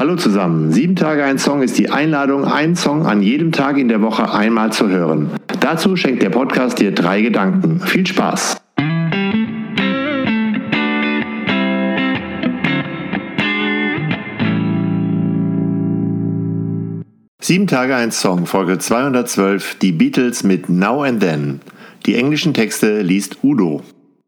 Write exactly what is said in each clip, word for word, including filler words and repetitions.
Hallo zusammen, sieben Tage ein Song ist die Einladung, einen Song an jedem Tag in der Woche einmal zu hören. Dazu schenkt der Podcast dir drei Gedanken. Viel Spaß! Sieben Tage ein Song, Folge zweihundertzwölf, die Beatles mit Now and Then. Die englischen Texte liest Udo.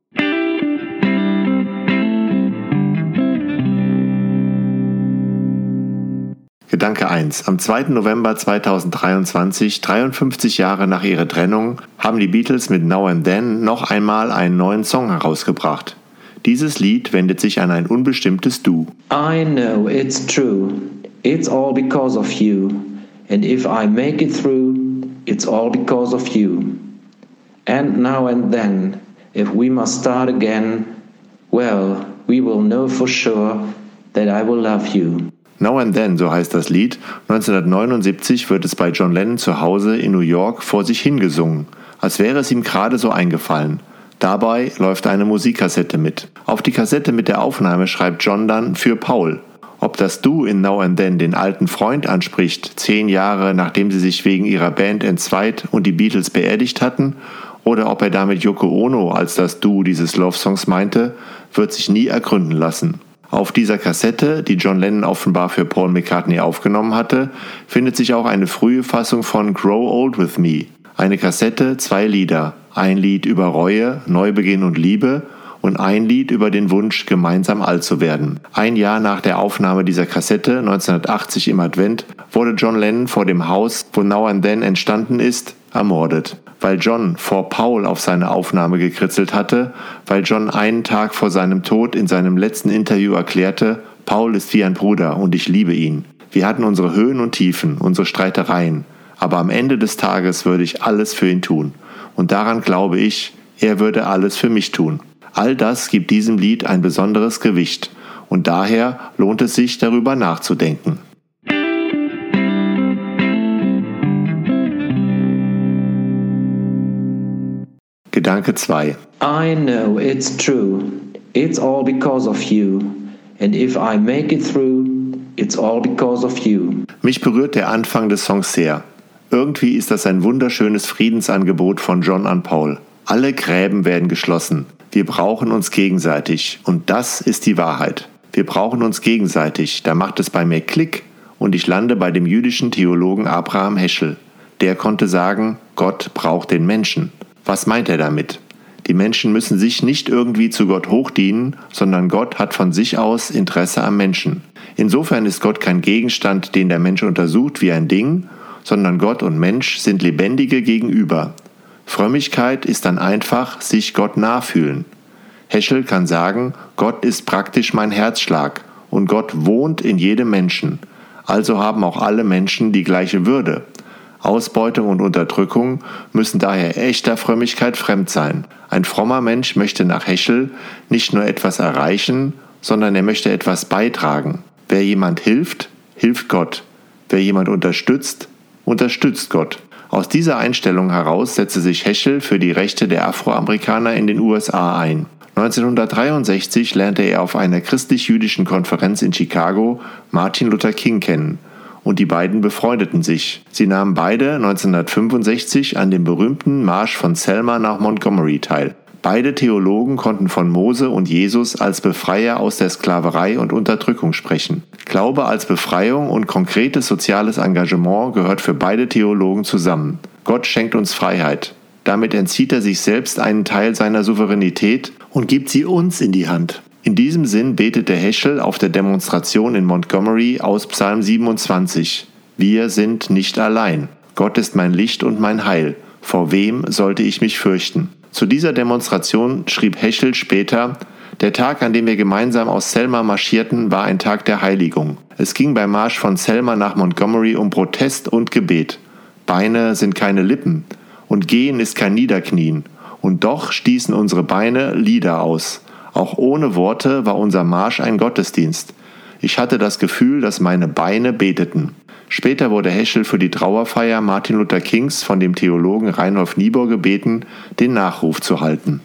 Gedanke eins. Am zweiten November zweitausenddreiundzwanzig, dreiundfünfzig Jahre nach ihrer Trennung, haben die Beatles mit Now and Then noch einmal einen neuen Song herausgebracht. Dieses Lied wendet sich an ein unbestimmtes Du. I know it's true, it's all because of you. And if I make it through, it's all because of you. And now and then, if we must start again, well, we will know for sure that I will love you. Now and Then, so heißt das Lied. neunzehnhundertneunundsiebzig wird es bei John Lennon zu Hause in New York vor sich hingesungen, als wäre es ihm gerade so eingefallen. Dabei läuft eine Musikkassette mit. Auf die Kassette mit der Aufnahme schreibt John dann für Paul. Ob das Du in Now and Then den alten Freund anspricht, zehn Jahre nachdem sie sich wegen ihrer Band entzweit und die Beatles beerdigt hatten, oder ob er damit Yoko Ono als das Du dieses Love-Songs meinte, wird sich nie ergründen lassen. Auf dieser Kassette, die John Lennon offenbar für Paul McCartney aufgenommen hatte, findet sich auch eine frühe Fassung von Grow Old With Me. Eine Kassette, zwei Lieder. Ein Lied über Reue, Neubeginn und Liebe und ein Lied über den Wunsch, gemeinsam alt zu werden. Ein Jahr nach der Aufnahme dieser Kassette, neunzehnhundertachtzig im Advent, wurde John Lennon vor dem Haus, wo Now and Then entstanden ist, ermordet. Weil John vor Paul auf seine Aufnahme gekritzelt hatte, weil John einen Tag vor seinem Tod in seinem letzten Interview erklärte, Paul ist wie ein Bruder und ich liebe ihn. Wir hatten unsere Höhen und Tiefen, unsere Streitereien, aber am Ende des Tages würde ich alles für ihn tun. Und daran glaube ich, er würde alles für mich tun. All das gibt diesem Lied ein besonderes Gewicht und daher lohnt es sich, darüber nachzudenken. Gedanke zwei. I know it's true, it's all because of you. And if I make it through, it's all because of you. Mich berührt der Anfang des Songs sehr. Irgendwie ist das ein wunderschönes Friedensangebot von John an Paul. Alle Gräben werden geschlossen. Wir brauchen uns gegenseitig. Und das ist die Wahrheit. Wir brauchen uns gegenseitig. Da macht es bei mir Klick und ich lande bei dem jüdischen Theologen Abraham Heschel. Der konnte sagen, Gott braucht den Menschen. Was meint er damit? Die Menschen müssen sich nicht irgendwie zu Gott hochdienen, sondern Gott hat von sich aus Interesse am Menschen. Insofern ist Gott kein Gegenstand, den der Mensch untersucht wie ein Ding, sondern Gott und Mensch sind lebendige Gegenüber. Frömmigkeit ist dann einfach sich Gott nahfühlen. Heschel kann sagen, Gott ist praktisch mein Herzschlag und Gott wohnt in jedem Menschen. Also haben auch alle Menschen die gleiche Würde. Ausbeutung und Unterdrückung müssen daher echter Frömmigkeit fremd sein. Ein frommer Mensch möchte nach Heschel nicht nur etwas erreichen, sondern er möchte etwas beitragen. Wer jemand hilft, hilft Gott. Wer jemand unterstützt, unterstützt Gott. Aus dieser Einstellung heraus setzte sich Heschel für die Rechte der Afroamerikaner in den U S A ein. neunzehnhundertdreiundsechzig lernte er auf einer christlich-jüdischen Konferenz in Chicago Martin Luther King kennen. Und die beiden befreundeten sich. Sie nahmen beide neunzehnhundertfünfundsechzig an dem berühmten Marsch von Selma nach Montgomery teil. Beide Theologen konnten von Mose und Jesus als Befreier aus der Sklaverei und Unterdrückung sprechen. Glaube als Befreiung und konkretes soziales Engagement gehört für beide Theologen zusammen. Gott schenkt uns Freiheit. Damit entzieht er sich selbst einen Teil seiner Souveränität und gibt sie uns in die Hand. In diesem Sinn betete Heschel auf der Demonstration in Montgomery aus Psalm siebenundzwanzig. Wir sind nicht allein. Gott ist mein Licht und mein Heil. Vor wem sollte ich mich fürchten? Zu dieser Demonstration schrieb Heschel später, der Tag, an dem wir gemeinsam aus Selma marschierten, war ein Tag der Heiligung. Es ging beim Marsch von Selma nach Montgomery um Protest und Gebet. Beine sind keine Lippen und Gehen ist kein Niederknien. Und doch stießen unsere Beine Lieder aus. Auch ohne Worte war unser Marsch ein Gottesdienst. Ich hatte das Gefühl, dass meine Beine beteten. Später wurde Heschel für die Trauerfeier Martin Luther Kings von dem Theologen Reinhold Niebuhr gebeten, den Nachruf zu halten.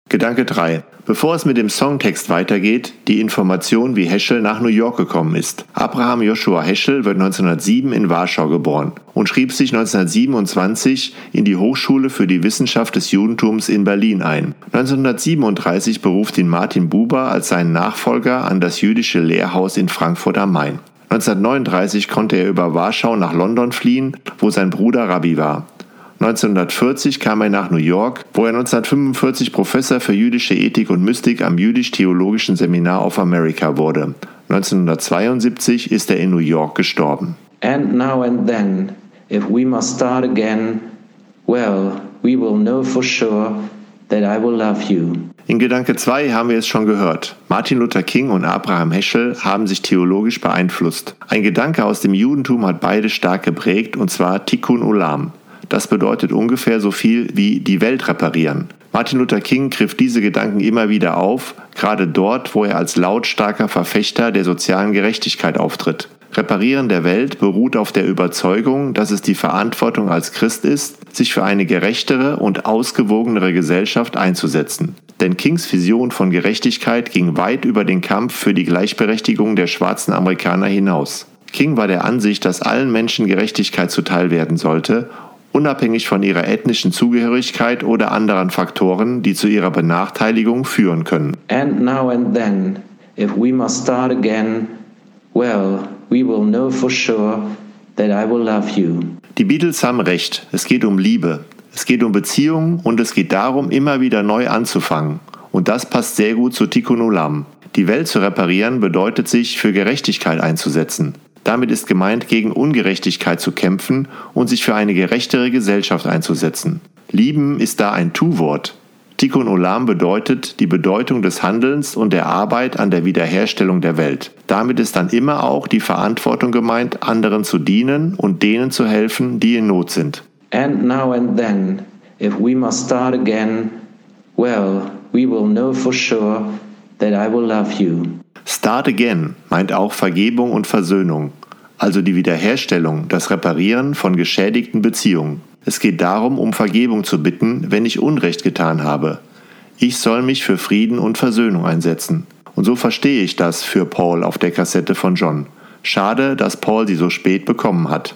Gedanke drei. Bevor es mit dem Songtext weitergeht, die Information, wie Heschel nach New York gekommen ist. Abraham Joshua Heschel wird neunzehnhundertsieben in Warschau geboren und schrieb sich neunzehnhundertsiebenundzwanzig in die Hochschule für die Wissenschaft des Judentums in Berlin ein. neunzehnhundertsiebenunddreißig beruft ihn Martin Buber als seinen Nachfolger an das jüdische Lehrhaus in Frankfurt am Main. neunzehnhundertneununddreißig konnte er über Warschau nach London fliehen, wo sein Bruder Rabbi war. neunzehnhundertvierzig kam er nach New York, wo er neunzehnhundertfünfundvierzig Professor für jüdische Ethik und Mystik am Jüdisch-Theologischen Seminar of America wurde. neunzehnhundertzweiundsiebzig ist er in New York gestorben. And now and then, if we must start again, well, we will know for sure that I will love you. In Gedanke zwei haben wir es schon gehört. Martin Luther King und Abraham Heschel haben sich theologisch beeinflusst. Ein Gedanke aus dem Judentum hat beide stark geprägt, und zwar Tikkun Olam. Das bedeutet ungefähr so viel wie die Welt reparieren. Martin Luther King griff diese Gedanken immer wieder auf, gerade dort, wo er als lautstarker Verfechter der sozialen Gerechtigkeit auftritt. Reparieren der Welt beruht auf der Überzeugung, dass es die Verantwortung als Christ ist, sich für eine gerechtere und ausgewogenere Gesellschaft einzusetzen. Denn Kings Vision von Gerechtigkeit ging weit über den Kampf für die Gleichberechtigung der schwarzen Amerikaner hinaus. King war der Ansicht, dass allen Menschen Gerechtigkeit zuteil werden sollte, unabhängig von ihrer ethnischen Zugehörigkeit oder anderen Faktoren, die zu ihrer Benachteiligung führen können. And now and then, if we must start again, well, we will know for sure that I will love you. Die Beatles haben recht, es geht um Liebe, es geht um Beziehungen und es geht darum, immer wieder neu anzufangen. Und das passt sehr gut zu Tikkun Olam. Die Welt zu reparieren bedeutet, sich für Gerechtigkeit einzusetzen. Damit ist gemeint, gegen Ungerechtigkeit zu kämpfen und sich für eine gerechtere Gesellschaft einzusetzen. Lieben ist da ein Tu-Wort. Tikkun Olam bedeutet die Bedeutung des Handelns und der Arbeit an der Wiederherstellung der Welt. Damit ist dann immer auch die Verantwortung gemeint, anderen zu dienen und denen zu helfen, die in Not sind. And now and then, if we must start again, well, we will know for sure that I will love you. Start again meint auch Vergebung und Versöhnung, also die Wiederherstellung, das Reparieren von geschädigten Beziehungen. Es geht darum, um Vergebung zu bitten, wenn ich Unrecht getan habe. Ich soll mich für Frieden und Versöhnung einsetzen. Und so verstehe ich das für Paul auf der Kassette von John. Schade, dass Paul sie so spät bekommen hat.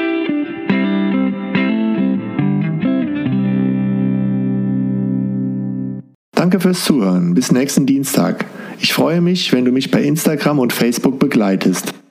Danke fürs Zuhören. Bis nächsten Dienstag. Ich freue mich, wenn du mich bei Instagram und Facebook begleitest.